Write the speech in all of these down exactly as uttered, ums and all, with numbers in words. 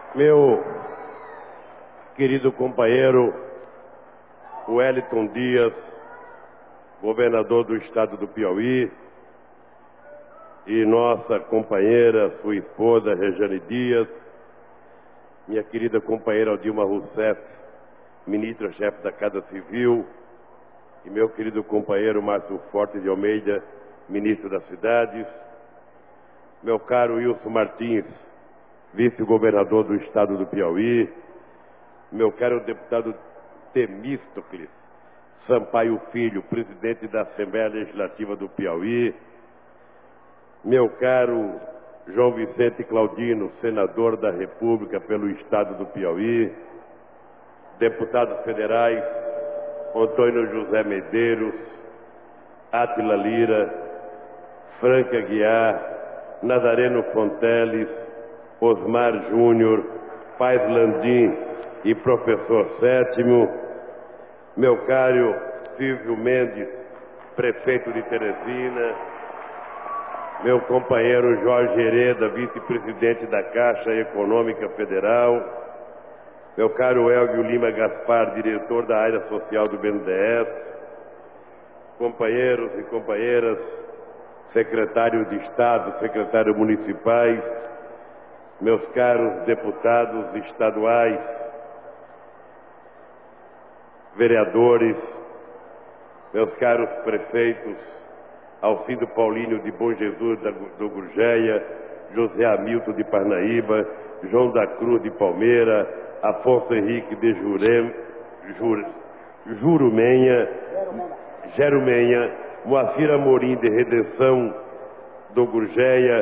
Meu querido companheiro Wellington Dias, governador do estado do Piauí, e nossa companheira, sua esposa, Rejane Dias, minha querida companheira Dilma Rousseff, ministra-chefe da Casa Civil, e meu querido companheiro Márcio Forte de Almeida, ministro das Cidades, meu caro Wilson Martins, vice-governador do estado do Piauí, meu caro deputado Temístocles Sampaio Filho, presidente da Assembleia Legislativa do Piauí, meu caro João Vicente Claudino, senador da República pelo estado do Piauí, deputados federais Antônio José Medeiros, Átila Lira, Franca Aguiar, Nazareno Fonteles, Osmar Júnior, Paz Landim e professor Sétimo, meu caro Silvio Mendes, prefeito de Teresina, meu companheiro Jorge Hereda, vice-presidente da Caixa Econômica Federal, meu caro Elvio Lima Gaspar, diretor da área social do B N D E S, companheiros e companheiras, secretários de Estado, secretários municipais, meus caros deputados estaduais, vereadores, meus caros prefeitos, Alcindo Paulino de Bom Jesus do Gurgeia, José Hamilton de Parnaíba, João da Cruz de Palmeira, Afonso Henrique de Jurem, Jur, Jurumenha, Jerumenha, Moacir Amorim de Redenção do Gurgeia,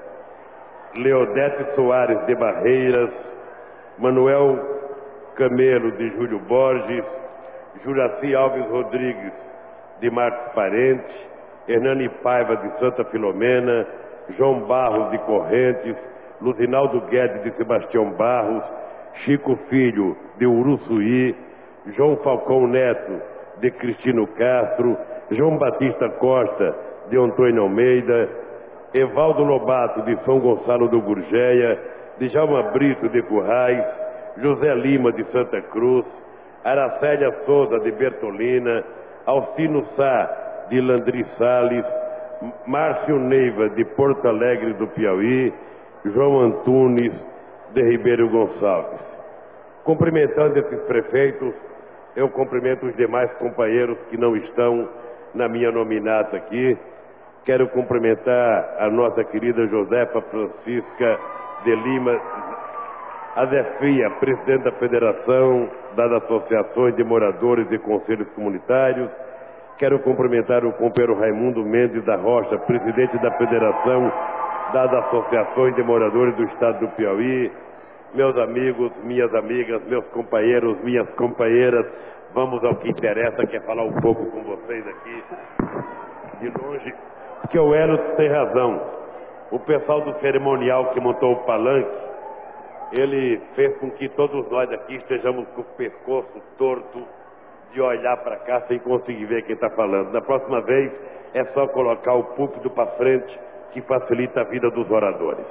Leodete Soares de Barreiras, Manuel Camelo de Júlio Borges, Juraci Alves Rodrigues de Marcos Parente, Hernani Paiva de Santa Filomena, João Barros de Correntes, Luzinaldo Guedes de Sebastião Barros, Chico Filho de Uruçuí, João Falcão Neto de Cristino Castro, João Batista Costa de Antônio Almeida, Evaldo Lobato de São Gonçalo do Gurgeia, Djalma Brito de Currais, José Lima de Santa Cruz, Aracélia Souza de Bertolina, Alcino Sá de Landri Salles, Márcio Neiva de Porto Alegre do Piauí, João Antunes de Ribeiro Gonçalves. Cumprimentando esses prefeitos, eu cumprimento os demais companheiros que não estão na minha nominata aqui. Quero cumprimentar a nossa querida Josefa Francisca de Lima, a Zefia, presidente da Federação das Associações de Moradores e Conselhos Comunitários. Quero cumprimentar o companheiro Raimundo Mendes da Rocha, presidente da Federação das Associações de Moradores do Estado do Piauí. Meus amigos, minhas amigas, meus companheiros, minhas companheiras, vamos ao que interessa, que é falar um pouco com vocês aqui, de longe, porque o Hélio tem razão. O pessoal do cerimonial que montou o palanque, ele fez com que todos nós aqui estejamos com o pescoço torto de olhar para cá sem conseguir ver quem está falando. Da próxima vez é só colocar o púlpito para frente, que facilita a vida dos oradores.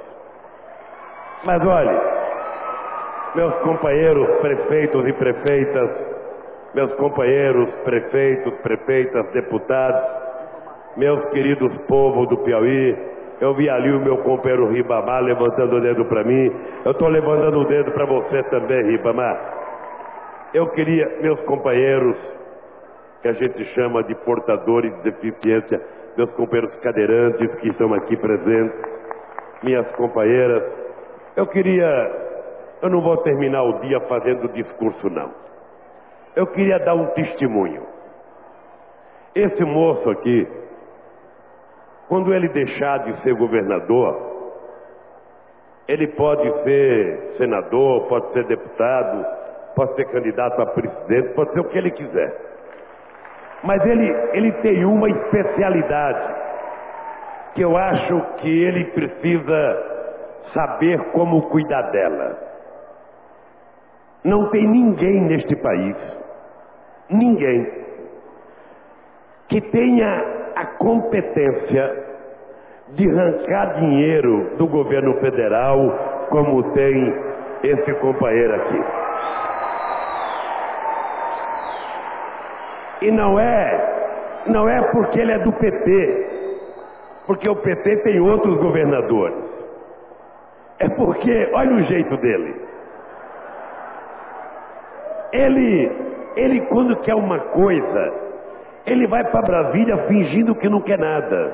Mas olha, meus companheiros prefeitos e prefeitas, meus companheiros prefeitos, prefeitas, deputados, meus queridos povos do Piauí, eu vi ali o meu companheiro Ribamar levantando o dedo para mim, eu estou levantando o dedo para você também, Ribamar. Eu queria, meus companheiros, que a gente chama de portadores de deficiência, meus companheiros cadeirantes que estão aqui presentes, minhas companheiras, eu queria, eu não vou terminar o dia fazendo discurso não, eu queria dar um testemunho. Esse moço aqui, quando ele deixar de ser governador, ele pode ser senador, pode ser deputado, pode ser candidato a presidente, pode ser o que ele quiser. Mas ele, ele tem uma especialidade, que eu acho que ele precisa saber como cuidar dela. Não tem ninguém neste país, ninguém, que tenha a competência de arrancar dinheiro do governo federal como tem esse companheiro aqui. E não é, não é porque ele é do P T, porque o P T tem outros governadores. É porque, olha o jeito dele. Ele, ele quando quer uma coisa, ele vai para Brasília fingindo que não quer nada.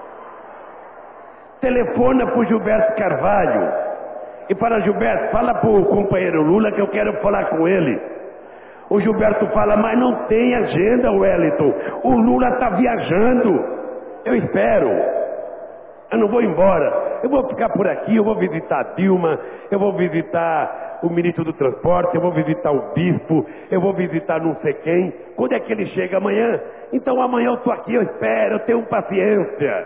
Telefona para o Gilberto Carvalho e fala: Gilberto, fala para o companheiro Lula que eu quero falar com ele. O Gilberto fala: mas não tem agenda, Wellington, o Lula está viajando. Eu espero, eu não vou embora, eu vou ficar por aqui, eu vou visitar a Dilma, eu vou visitar o ministro do transporte, eu vou visitar o bispo, eu vou visitar não sei quem. Quando é que ele chega? Amanhã? Então amanhã eu estou aqui, eu espero, eu tenho paciência.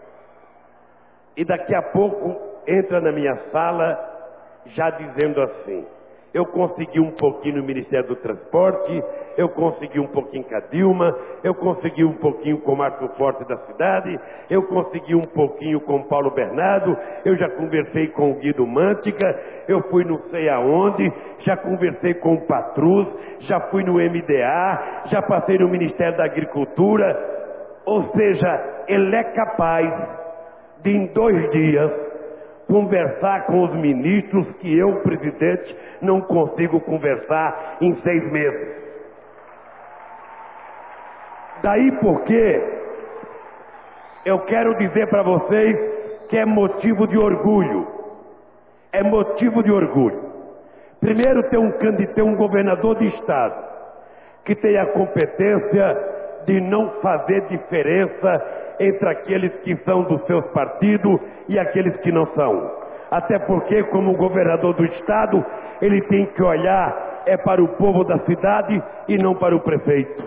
E daqui a pouco entra na minha sala já dizendo assim: eu consegui um pouquinho no Ministério do Transporte, eu consegui um pouquinho com a Dilma, eu consegui um pouquinho com o Marco Forte da cidade, eu consegui um pouquinho com o Paulo Bernardo, eu já conversei com o Guido Mantega, eu fui não sei aonde, já conversei com o Patrus, já fui no M D A, já passei no Ministério da Agricultura. Ou seja, ele é capaz de em dois dias conversar com os ministros que eu, presidente, não consigo conversar em seis meses. Daí porque eu quero dizer para vocês que é motivo de orgulho. É motivo de orgulho. Primeiro, ter um candidato, um governador de estado que tenha a competência de não fazer diferença entre aqueles que são dos seus partidos e aqueles que não são. Até porque, como governador do estado, ele tem que olhar é para o povo da cidade e não para o prefeito.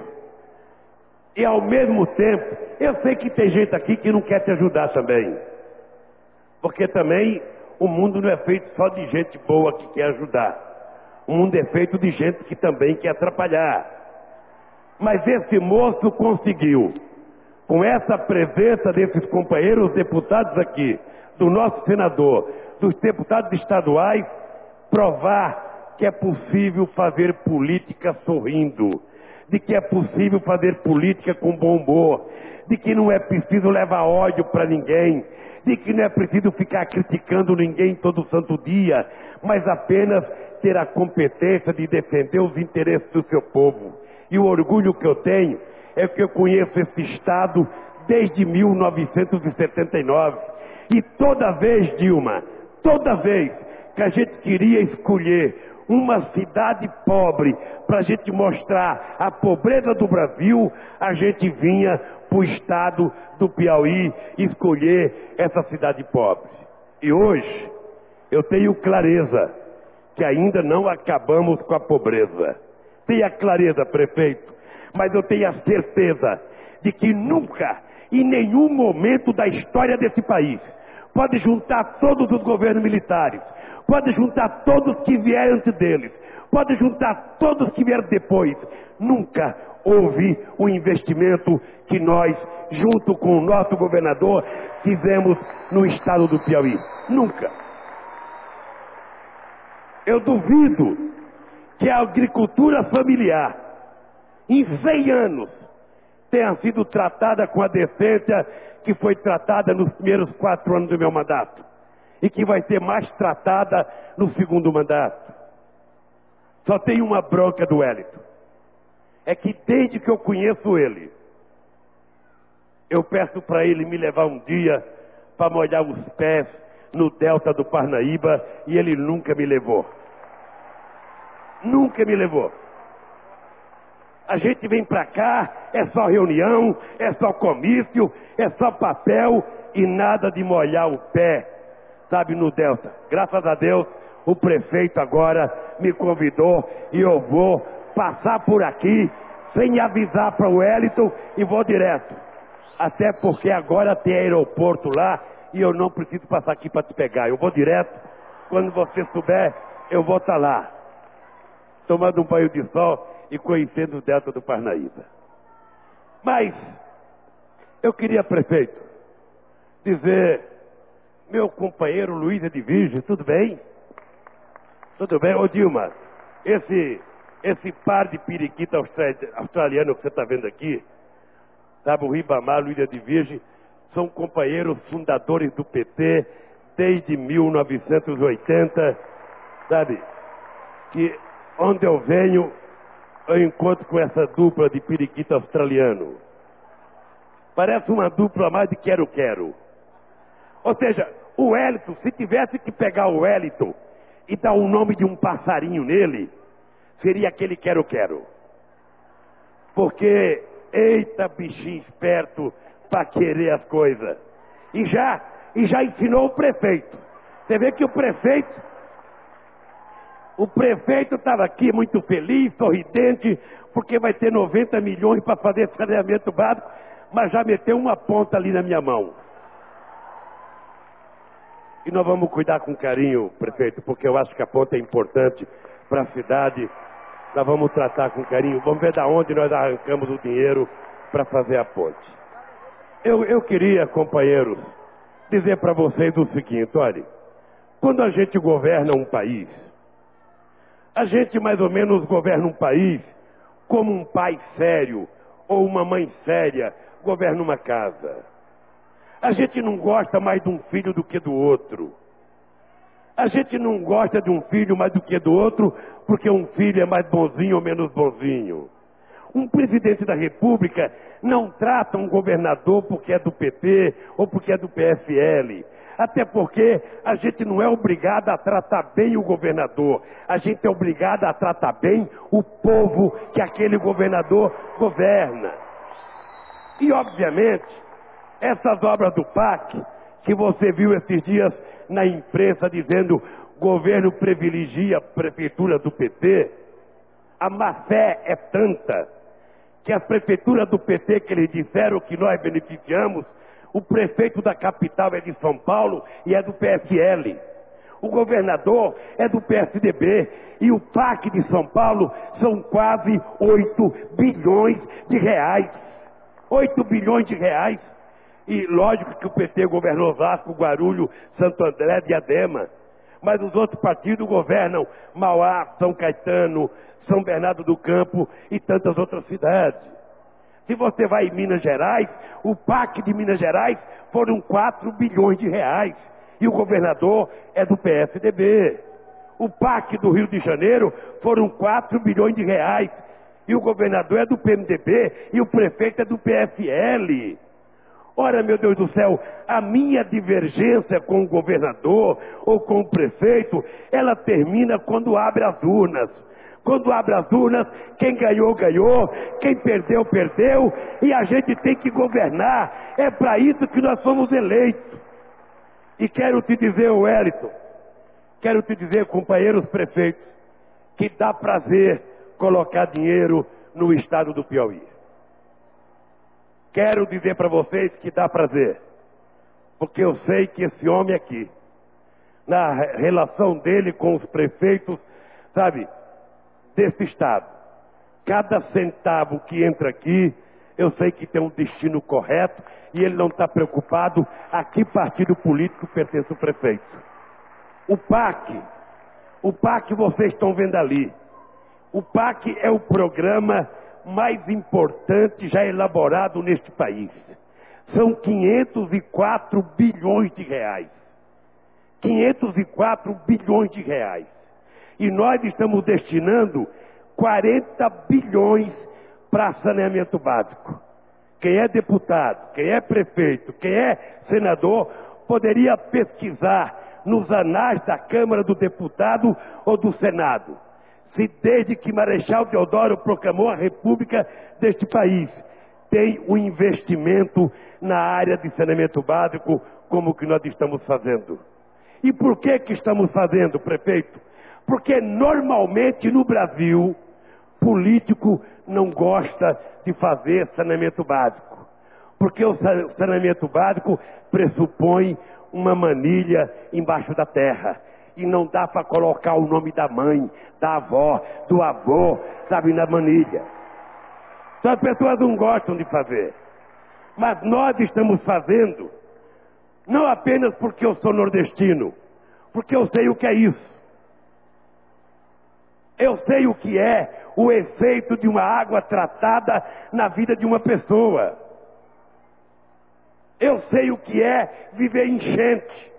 E ao mesmo tempo, eu sei que tem gente aqui que não quer te ajudar também. Porque também o mundo não é feito só de gente boa que quer ajudar. O mundo é feito de gente que também quer atrapalhar. Mas esse moço conseguiu, com essa presença desses companheiros deputados aqui, do nosso senador, dos deputados estaduais, provar que é possível fazer política sorrindo, de que é possível fazer política com bom humor, de que não é preciso levar ódio para ninguém, de que não é preciso ficar criticando ninguém todo santo dia, mas apenas ter a competência de defender os interesses do seu povo. E o orgulho que eu tenho é que eu conheço esse estado desde mil novecentos e setenta e nove. E toda vez, Dilma, toda vez que a gente queria escolher uma cidade pobre para a gente mostrar a pobreza do Brasil, a gente vinha para o estado do Piauí escolher essa cidade pobre. E hoje eu tenho clareza que ainda não acabamos com a pobreza. Tenha clareza, prefeito, mas eu tenho a certeza de que nunca, em nenhum momento da história desse país, pode juntar todos os governos militares, pode juntar todos que vieram antes deles, pode juntar todos que vieram depois, nunca houve o investimento que nós, junto com o nosso governador, fizemos no estado do Piauí. Nunca. Eu duvido que a agricultura familiar, em cem anos, tenha sido tratada com a decência que foi tratada nos primeiros quatro anos do meu mandato, e que vai ser mais tratada no segundo mandato. Só tem uma bronca do Wellington, é que desde que eu conheço ele, eu peço para ele me levar um dia para molhar os pés no delta do Parnaíba, e ele nunca me levou. Nunca me levou. A gente vem pra cá, é só reunião, é só comício, é só papel e nada de molhar o pé, sabe, no delta. Graças a Deus, o prefeito agora me convidou e eu vou passar por aqui sem avisar para o Wellington e vou direto. Até porque agora tem aeroporto lá e eu não preciso passar aqui para te pegar. Eu vou direto, quando você souber, eu vou estar lá, tomando um banho de sol e conhecendo o delta do Parnaíba. Mas eu queria, prefeito, dizer, meu companheiro Luiz Edvige, tudo bem? Tudo bem? Ô Dilma, esse, esse par de periquita australiano que você está vendo aqui, sabe, o Ribamar, o Ilha de Virgem, são companheiros fundadores do P T desde mil novecentos e oitenta, sabe? Que onde eu venho, eu encontro com essa dupla de periquita australiano. Parece uma dupla mais de quero-quero. Ou seja, o Wellington, se tivesse que pegar o Wellington e dar o nome de um passarinho nele, seria aquele quero-quero. Porque, eita bichinho esperto para querer as coisas. E já, e já ensinou o prefeito. Você vê que o prefeito, o prefeito estava aqui muito feliz, sorridente, porque vai ter noventa milhões para fazer saneamento básico, mas já meteu uma ponta ali na minha mão. E nós vamos cuidar com carinho, prefeito, porque eu acho que a ponta é importante para a cidade. Nós vamos tratar com carinho. Vamos ver de onde nós arrancamos o dinheiro para fazer a ponte. Eu, eu queria, companheiros, dizer para vocês o seguinte, olha, quando a gente governa um país, a gente mais ou menos governa um país como um pai sério ou uma mãe séria governa uma casa. A gente não gosta mais de um filho do que do outro. A gente não gosta de um filho mais do que do outro, porque um filho é mais bonzinho ou menos bonzinho. Um presidente da República não trata um governador porque é do P T ou porque é do P S L. Até porque a gente não é obrigado a tratar bem o governador. A gente é obrigado a tratar bem o povo que aquele governador governa. E, obviamente, essas obras do P A C, que você viu esses dias na imprensa dizendo governo privilegia a prefeitura do P T, a má fé é tanta que as prefeituras do P T que eles disseram que nós beneficiamos, o prefeito da capital é de São Paulo e é do P S L. O governador é do P S D B e o P A C de São Paulo são quase oito bilhões de reais. oito bilhões de reais. E lógico que o P T governou Vasco, Guarulhos, Santo André, Diadema. Mas os outros partidos governam Mauá, São Caetano, São Bernardo do Campo e tantas outras cidades. Se você vai em Minas Gerais, o P A C de Minas Gerais foram quatro bilhões de reais. E o governador é do P S D B. O P A C do Rio de Janeiro foram quatro bilhões de reais. E o governador é do P M D B e o prefeito é do P S L. Ora, meu Deus do céu, a minha divergência com o governador ou com o prefeito, ela termina quando abre as urnas. Quando abre as urnas, quem ganhou, ganhou, quem perdeu, perdeu, e a gente tem que governar. É para isso que nós fomos eleitos. E quero te dizer, Wellington, quero te dizer, companheiros prefeitos, que dá prazer colocar dinheiro no estado do Piauí. Quero dizer para vocês que dá prazer, porque eu sei que esse homem aqui, na relação dele com os prefeitos, sabe, desse estado, cada centavo que entra aqui, eu sei que tem um destino correto e ele não está preocupado a que partido político pertence o prefeito. O P A C, o P A C vocês estão vendo ali. O P A C é o programa mais importante já elaborado neste país. São quinhentos e quatro bilhões de reais. quinhentos e quatro bilhões de reais. E nós estamos destinando quarenta bilhões para saneamento básico. Quem é deputado, quem é prefeito, quem é senador, poderia pesquisar nos anais da Câmara do Deputado ou do Senado. Se desde que Marechal Deodoro proclamou a República deste país, tem um investimento na área de saneamento básico como o que nós estamos fazendo. E por que que estamos fazendo, prefeito? Porque normalmente no Brasil, político não gosta de fazer saneamento básico. Porque o saneamento básico pressupõe uma manilha embaixo da terra. E não dá para colocar o nome da mãe, da avó, do avô, sabe, na manilha. Então as pessoas não gostam de fazer. Mas nós estamos fazendo, não apenas porque eu sou nordestino, porque eu sei o que é isso. Eu sei o que é o efeito de uma água tratada na vida de uma pessoa. Eu sei o que é viver enchente.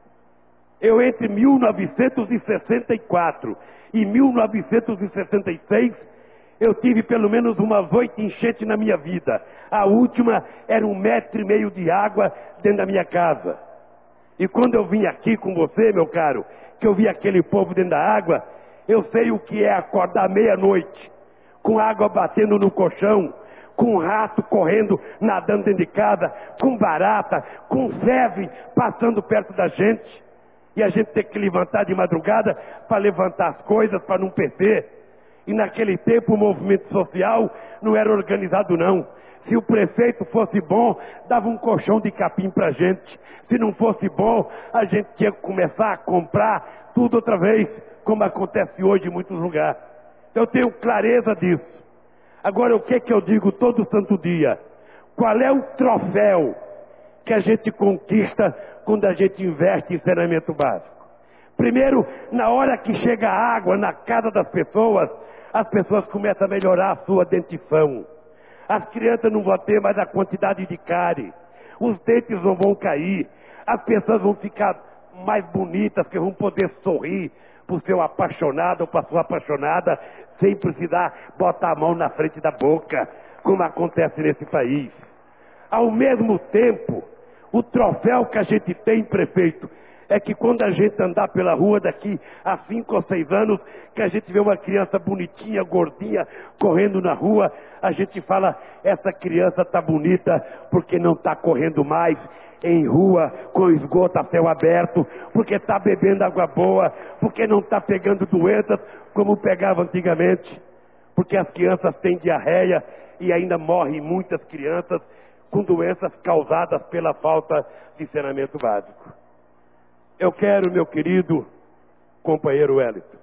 Eu, entre mil novecentos e sessenta e quatro e mil novecentos e sessenta e seis, eu tive pelo menos umas oito enchentes na minha vida. A última era um metro e meio de água dentro da minha casa. E quando eu vim aqui com você, meu caro, que eu vi aquele povo dentro da água, eu sei o que é acordar meia-noite, com água batendo no colchão, com rato correndo, nadando dentro de casa, com barata, com febre passando perto da gente. E a gente ter que levantar de madrugada para levantar as coisas, para não perder. E naquele tempo o movimento social não era organizado não. Se o prefeito fosse bom, dava um colchão de capim pra gente. Se não fosse bom, a gente tinha que começar a comprar tudo outra vez, como acontece hoje em muitos lugares. Eu tenho clareza disso. Agora, o que é que eu digo todo santo dia? Qual é o troféu que a gente conquista quando a gente investe em saneamento básico? Primeiro, na hora que chega a água na casa das pessoas, as pessoas começam a melhorar a sua dentição. As crianças não vão ter mais a quantidade de cárie. Os dentes não vão cair. As pessoas vão ficar mais bonitas, que vão poder sorrir para o seu apaixonado ou para a sua apaixonada, sem precisar botar a mão na frente da boca, como acontece nesse país. Ao mesmo tempo, o troféu que a gente tem, prefeito, é que quando a gente andar pela rua daqui a cinco ou seis anos, que a gente vê uma criança bonitinha, gordinha, correndo na rua, a gente fala, essa criança está bonita porque não está correndo mais em rua com esgoto a céu aberto, porque está bebendo água boa, porque não está pegando doenças como pegava antigamente, porque as crianças têm diarreia e ainda morrem muitas crianças com doenças causadas pela falta de saneamento básico. Eu quero, meu querido companheiro Wellington,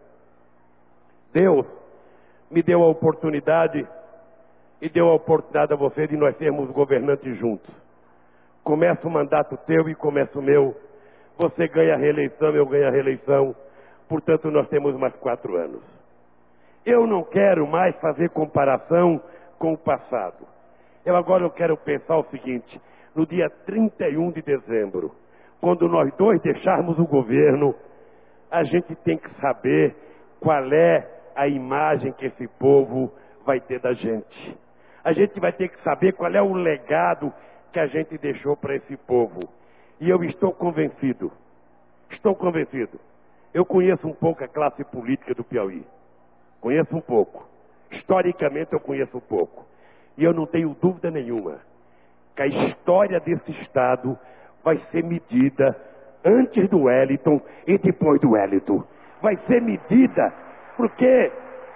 Deus me deu a oportunidade e deu a oportunidade a você de nós sermos governantes juntos. Começa o mandato teu e começa o meu. Você ganha a reeleição, eu ganho a reeleição. Portanto, nós temos mais quatro anos. Eu não quero mais fazer comparação com o passado. Eu agora eu quero pensar o seguinte, no dia trinta e um de dezembro, quando nós dois deixarmos o governo, a gente tem que saber qual é a imagem que esse povo vai ter da gente. A gente vai ter que saber qual é o legado que a gente deixou para esse povo. E eu estou convencido, estou convencido. Eu conheço um pouco a classe política do Piauí. Conheço um pouco. Historicamente eu conheço um pouco. E eu não tenho dúvida nenhuma que a história desse Estado vai ser medida antes do Wellington e depois do Wellington. Vai ser medida porque,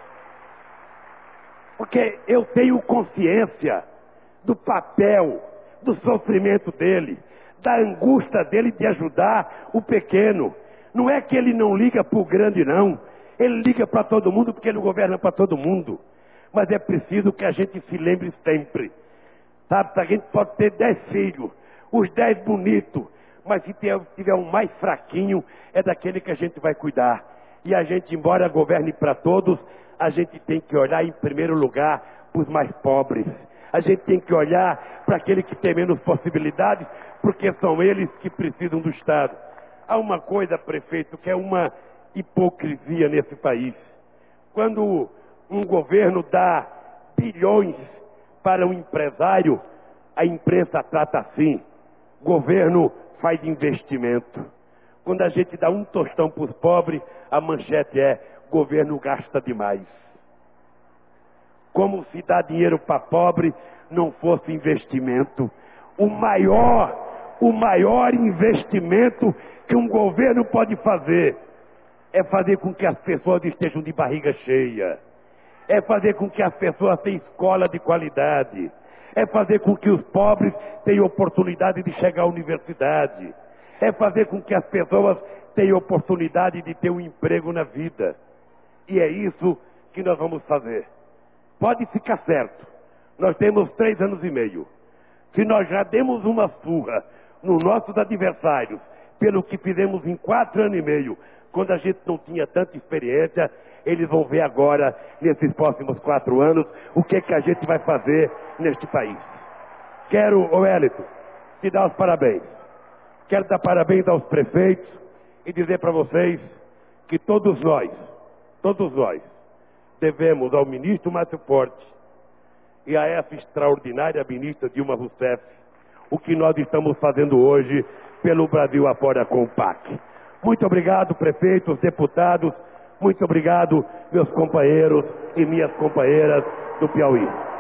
porque eu tenho consciência do papel, do sofrimento dele, da angústia dele de ajudar o pequeno. Não é que ele não liga para o grande, não. Ele liga para todo mundo porque ele governa para todo mundo. Mas é preciso que a gente se lembre sempre. Sabe, a gente pode ter dez filhos, os dez bonitos, mas se tiver um mais fraquinho, é daquele que a gente vai cuidar. E a gente, embora governe para todos, a gente tem que olhar em primeiro lugar para os mais pobres. A gente tem que olhar para aquele que tem menos possibilidades, porque são eles que precisam do Estado. Há uma coisa, prefeito, que é uma hipocrisia nesse país. Quando um governo dá bilhões para um empresário, a imprensa trata assim: governo faz investimento. Quando a gente dá um tostão para os pobres, a manchete é: governo gasta demais. Como se dar dinheiro para pobre não fosse investimento. O maior, o maior investimento que um governo pode fazer é fazer com que as pessoas estejam de barriga cheia. É fazer com que as pessoas tenham escola de qualidade. É fazer com que os pobres tenham oportunidade de chegar à universidade. É fazer com que as pessoas tenham oportunidade de ter um emprego na vida. E é isso que nós vamos fazer. Pode ficar certo, nós temos três anos e meio. Se nós já demos uma surra nos nossos adversários, pelo que fizemos em quatro anos e meio, quando a gente não tinha tanta experiência, eles vão ver agora, nesses próximos quatro anos, o que, que a gente vai fazer neste país. Quero, ô Wellington, te dar os parabéns. Quero dar parabéns aos prefeitos e dizer para vocês que todos nós, todos nós, devemos ao ministro Márcio Forte e a essa extraordinária ministra Dilma Rousseff o que nós estamos fazendo hoje pelo Brasil afora com o P A C. Muito obrigado, prefeitos, deputados, muito obrigado, meus companheiros e minhas companheiras do Piauí.